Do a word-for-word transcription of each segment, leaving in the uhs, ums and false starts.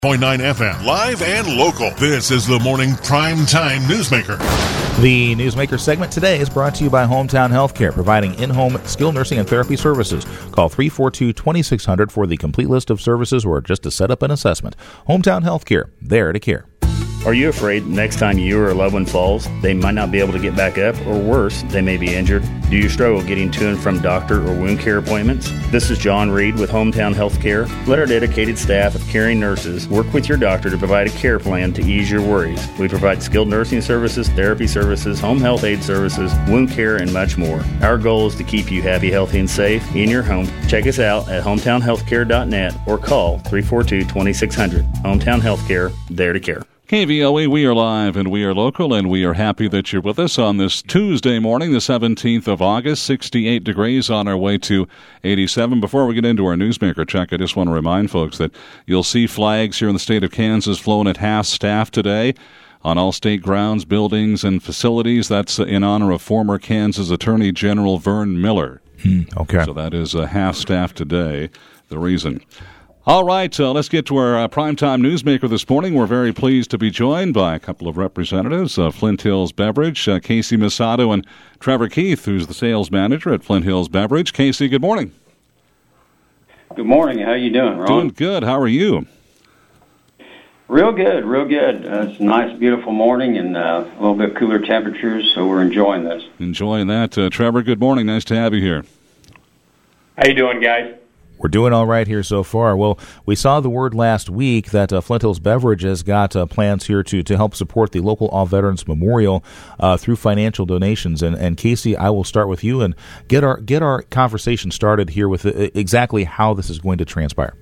point nine F M, live and local. This is the Morning Prime Time Newsmaker. The Newsmaker segment today is brought to you by Hometown Healthcare, providing in-home skilled nursing and therapy services. Call three four two, two six zero zero for the complete list of services or just to set up an assessment. Hometown Healthcare, there to care. Are you afraid next time you or a loved one falls, they might not be able to get back up, or worse, they may be injured? Do you struggle getting to and from doctor or wound care appointments? This is John Reed with Hometown Healthcare. Let our dedicated staff of caring nurses work with your doctor to provide a care plan to ease your worries. We provide skilled nursing services, therapy services, home health aid services, wound care, and much more. Our goal is to keep you happy, healthy, and safe in your home. Check us out at hometown healthcare dot net or call three four two, two six zero zero. Hometown Healthcare, there to care. K V O A, we are live and we are local, and we are happy that you're with us on this Tuesday morning, the seventeenth of August, sixty-eight degrees on our way to eighty-seven. Before we get into our newsmaker check, I just want to remind folks that you'll see flags here in the state of Kansas flown at half-staff today on all state grounds, buildings, and facilities. That's in honor of former Kansas Attorney General Vern Miller. Hmm, okay. So that is a half-staff today, the reason. All right, uh, let's get to our uh, primetime newsmaker this morning. We're very pleased to be joined by a couple of representatives of Flint Hills Beverage, uh, Casey Misato and Trevor Keith, who's the sales manager at Flint Hills Beverage. Casey, good morning. Good morning. How you doing, Ron? Doing good. How are you? Real good, real good. Uh, it's a nice, beautiful morning and uh, a little bit cooler temperatures, so we're enjoying this. Enjoying that. Uh, Trevor, good morning. Nice to have you here. How you doing, guys? We're doing all right here so far. Well, we saw the word last week that uh, Flint Hills Beverage has got uh, plans here to, to help support the local All Veterans Memorial uh, through financial donations. And, and Casey, I will start with you and get our get our conversation started here with uh, exactly how this is going to transpire.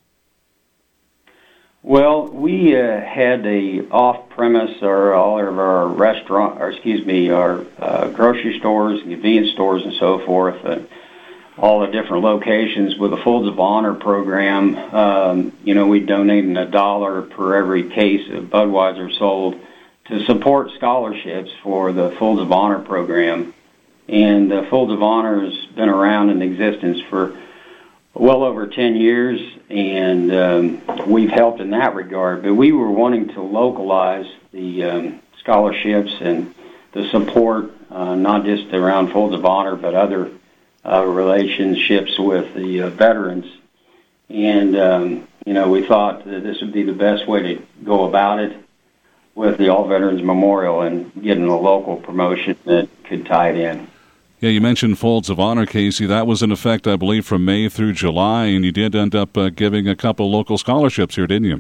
Well, we uh, had a off-premise, or all of our restaurant, or excuse me, our uh, grocery stores, convenience stores, and so forth. Uh, all the different locations with the Folds of Honor program. Um, you know, we donated a dollar per every case of Budweiser sold to support scholarships for the Folds of Honor program. And the Folds of Honor has been around in existence for well over ten years, and um, we've helped in that regard. But we were wanting to localize the um, scholarships and the support, uh, not just around Folds of Honor, but other Uh, relationships with the uh, veterans. And, um, you know, we thought that this would be the best way to go about it with the All Veterans Memorial and getting a local promotion that could tie it in. Yeah, you mentioned Folds of Honor, Casey. That was in effect, I believe, from May through July, and you did end up uh, giving a couple local scholarships here, didn't you?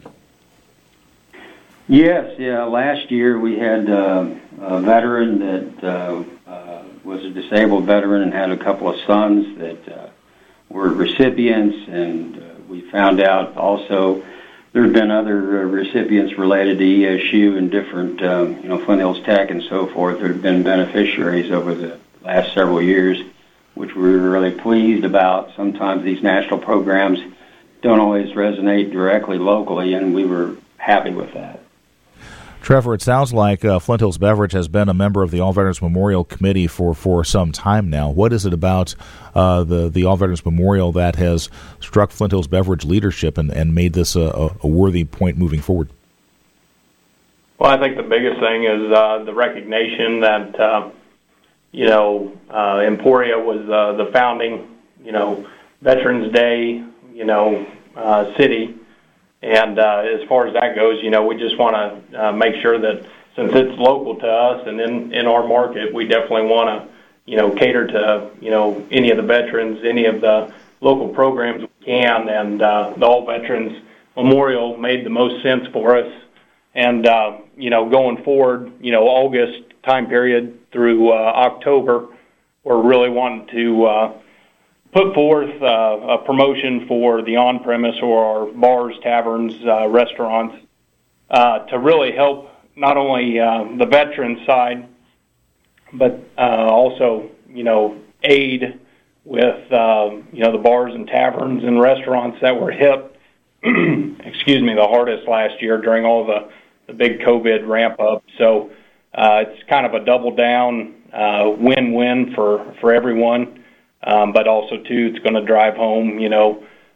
Yes, yeah. Last year we had uh, a veteran that uh, uh, was a disabled veteran and had a couple of sons that uh, were recipients, and uh, we found out also there had been other uh, recipients related to E S U and different, um, you know, Flint Hills Tech and so forth that have been beneficiaries over the last several years, which we were really pleased about. Sometimes these national programs don't always resonate directly locally, and we were happy with that. Trevor, it sounds like uh, Flint Hills Beverage has been a member of the All Veterans Memorial Committee for, for some time now. What is it about uh, the, the All Veterans Memorial that has struck Flint Hills Beverage leadership and, and made this a, a worthy point moving forward? Well, I think the biggest thing is uh, the recognition that, uh, you know, uh, Emporia was uh, the founding, you know, Veterans Day, you know, uh, city. And uh, as far as that goes, you know, we just want to uh, make sure that since it's local to us and in, in our market, we definitely want to, you know, cater to, you know, any of the veterans, any of the local programs we can. And uh, the All Veterans Memorial made the most sense for us. And, uh, you know, going forward, you know, August time period through uh, October, we're really wanting to uh, put forth uh, a promotion for the on-premise or our bars, taverns, uh, restaurants uh, to really help not only uh, the veteran side, but uh, also, you know, aid with, uh, you know, the bars and taverns and restaurants that were hit, excuse me, the hardest last year during all the, the big COVID ramp-up. So uh, it's kind of a double-down uh, win-win for, for everyone. Um, but also, too, it's going to drive home, you know,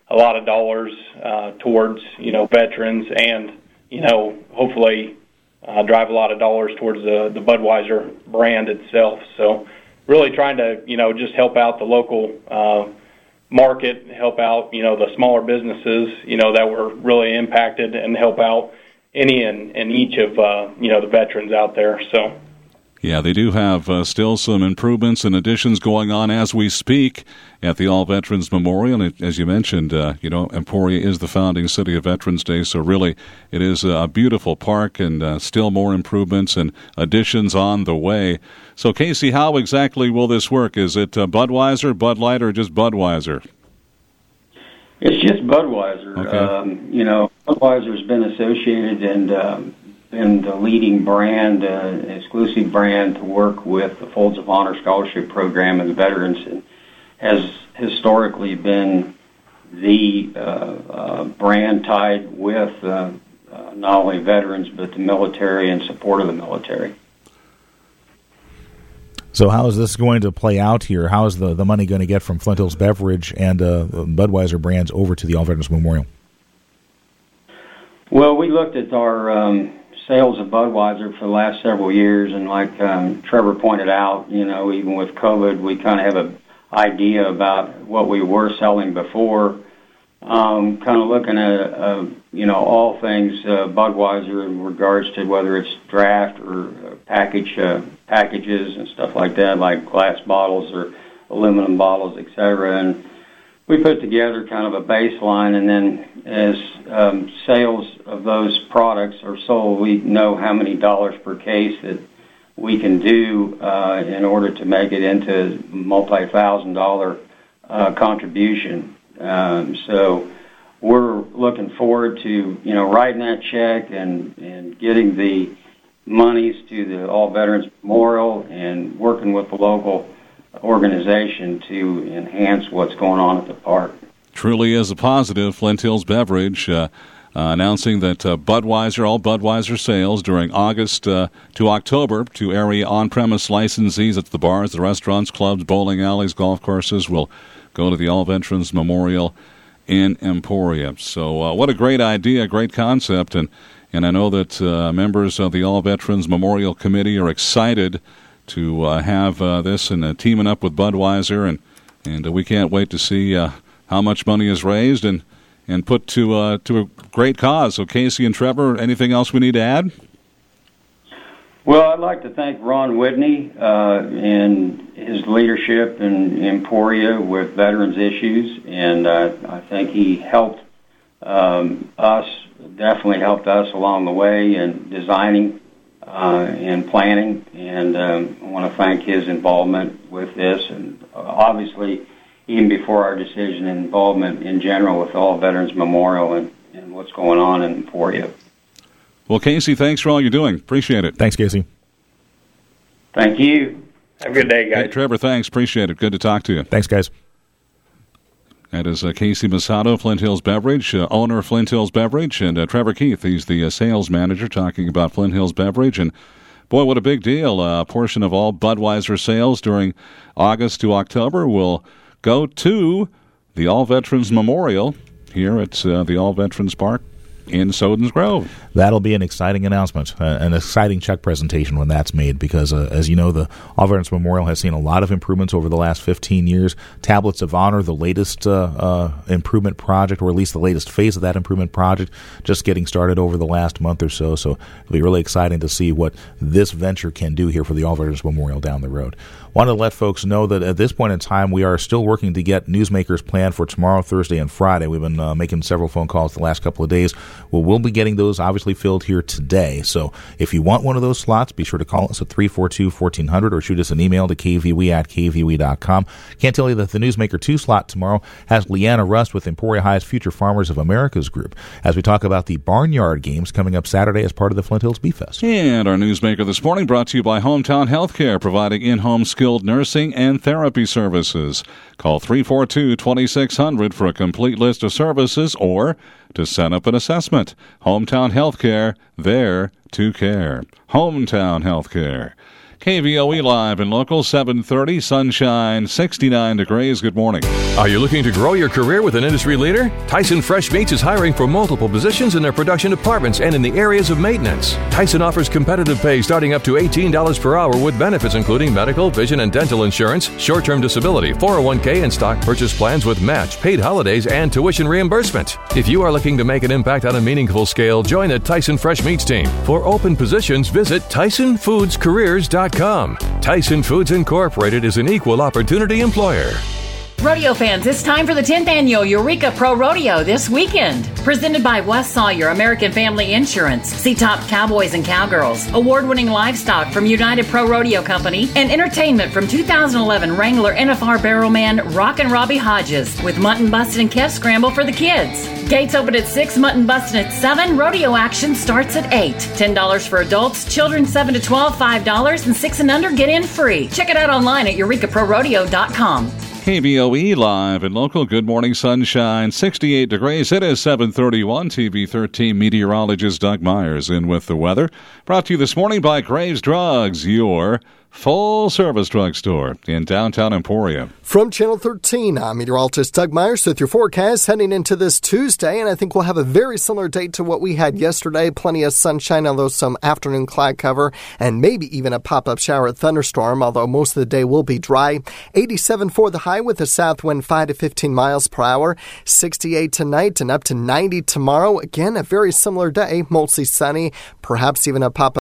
a lot of dollars uh, towards, you know, veterans and, you know, hopefully uh, drive a lot of dollars towards the, the Budweiser brand itself. So really trying to, you know, just help out the local uh, market, help out, you know, the smaller businesses, you know, that were really impacted, and help out any and, and each of, uh, you know, the veterans out there. So. Yeah, they do have uh, still some improvements and additions going on as we speak at the All Veterans Memorial. And as you mentioned, uh, you know, Emporia is the founding city of Veterans Day, so really it is a beautiful park, and uh, still more improvements and additions on the way. So, Casey, how exactly will this work? Is it uh, Budweiser, Bud Light, or just Budweiser? It's just Budweiser. Okay. Um, you know, Budweiser's been associated and um, been the leading brand, uh, exclusive brand to work with the Folds of Honor Scholarship Program and the veterans, and has historically been the uh, uh, brand tied with uh, uh, not only veterans but the military and support of the military. So how is this going to play out here? How is the, the money going to get from Flint Hills Beverage and uh, Budweiser brands over to the All Veterans Memorial? Well, we looked at our um, sales of Budweiser for the last several years, and like um, Trevor pointed out, you know, even with COVID, we kind of have an idea about what we were selling before. Um, kind of looking at, uh, you know, all things uh, Budweiser in regards to whether it's draft or uh, package uh, packages and stuff like that, like glass bottles or aluminum bottles, et cetera. And we put together kind of a baseline, and then as um, sales of those products are sold, we know how many dollars per case that we can do uh, in order to make it into multi-thousand dollar uh, contribution. Um, so we're looking forward to, you know, writing that check and, and getting the monies to the All Veterans Memorial and working with the local organization to enhance what's going on at the park. Truly is a positive. Flint Hills Beverage uh, uh, announcing that uh, Budweiser, all Budweiser sales during August uh, to October to area on-premise licensees at the bars, the restaurants, clubs, bowling alleys, golf courses will go to the All Veterans Memorial in Emporia. So uh, what a great idea, great concept, and, and I know that uh, members of the All Veterans Memorial Committee are excited to uh, have uh, this and uh, teaming up with Budweiser, and, and uh, we can't wait to see uh, how much money is raised and, and put to, uh, to a great cause. So Casey and Trevor, anything else we need to add? Well, I'd like to thank Ron Whitney uh, and his leadership in Emporia with veterans issues, and uh, I think he helped um, us, definitely helped us along the way in designing uh, and planning, and um, I want to thank his involvement with this, and obviously even before our decision, involvement in general with All Veterans Memorial and, and what's going on in Emporia. Well, Casey, thanks for all you're doing. Appreciate it. Thanks, Casey. Thank you. Have a good day, guys. Hey, Trevor, thanks. Appreciate it. Good to talk to you. Thanks, guys. That is uh, Casey Masato, Flint Hills Beverage, uh, owner of Flint Hills Beverage, and uh, Trevor Keith, he's the uh, sales manager, talking about Flint Hills Beverage. And, boy, what a big deal. Uh, a portion of all Budweiser sales during August to October will go to the All Veterans Memorial here at uh, the All Veterans Park in Sodens Grove. That'll be an exciting announcement, uh, an exciting check presentation when that's made, because, uh, as you know, the All Veterans Memorial has seen a lot of improvements over the last fifteen years. Tablets of Honor, the latest uh, uh, improvement project, or at least the latest phase of that improvement project, just getting started over the last month or so. So it'll be really exciting to see what this venture can do here for the All Veterans Memorial down the road. Want to let folks know that at this point in time, we are still working to get newsmakers planned for tomorrow, Thursday, and Friday. We've been uh, making several phone calls the last couple of days. Well, we'll be getting those obviously filled here today. So if you want one of those slots, be sure to call us at three four two, one four zero zero or shoot us an email to k v w e at k v w e dot com. Can't tell you that the Newsmaker two slot tomorrow has Leanna Rust with Emporia High's Future Farmers of America's group as we talk about the Barnyard Games coming up Saturday as part of the Flint Hills Bee Fest. And our Newsmaker this morning brought to you by Hometown Healthcare, providing in-home skilled nursing and therapy services. Call three four two, two six zero zero for a complete list of services or to set up an assessment. Hometown Healthcare, there to care. Hometown Healthcare. K V O E Live and Local, seven thirty, sunshine, sixty-nine degrees. Good morning. Are you looking to grow your career with an industry leader? Tyson Fresh Meats is hiring for multiple positions in their production departments and in the areas of maintenance. Tyson offers competitive pay starting up to eighteen dollars per hour with benefits including medical, vision, and dental insurance, short-term disability, four oh one k, and stock purchase plans with match, paid holidays, and tuition reimbursement. If you are looking to make an impact on a meaningful scale, join the Tyson Fresh Meats team. For open positions, visit Tyson Foods Careers dot com. Tyson Foods Incorporated is an equal opportunity employer. Rodeo fans, it's time for the tenth Annual Eureka Pro Rodeo this weekend. Presented by Wes Sawyer American Family Insurance. See top cowboys and cowgirls, award-winning livestock from United Pro Rodeo Company, and entertainment from two thousand eleven Wrangler N F R Barrelman Rockin' Robbie Hodges with mutton busting and calf scramble for the kids. Gates open at six, mutton busting at seven. Rodeo action starts at eight. ten dollars for adults, children seven to twelve, five dollars, and six and under get in free. Check it out online at Eureka Pro Rodeo dot com. K V O E Live and Local. Good morning, sunshine, sixty-eight degrees. It is seven thirty-one. T V thirteen meteorologist Doug Myers in with the weather. Brought to you this morning by Graves Drugs, your full-service drugstore in downtown Emporia. From Channel thirteen, I'm meteorologist Doug Myers with your forecast heading into this Tuesday, and I think we'll have a very similar day to what we had yesterday. Plenty of sunshine, although some afternoon cloud cover, and maybe even a pop-up shower thunderstorm, although most of the day will be dry. eighty-seven for the high with a south wind five to fifteen miles per hour. sixty-eight tonight and up to ninety tomorrow. Again, a very similar day, mostly sunny, perhaps even a pop-up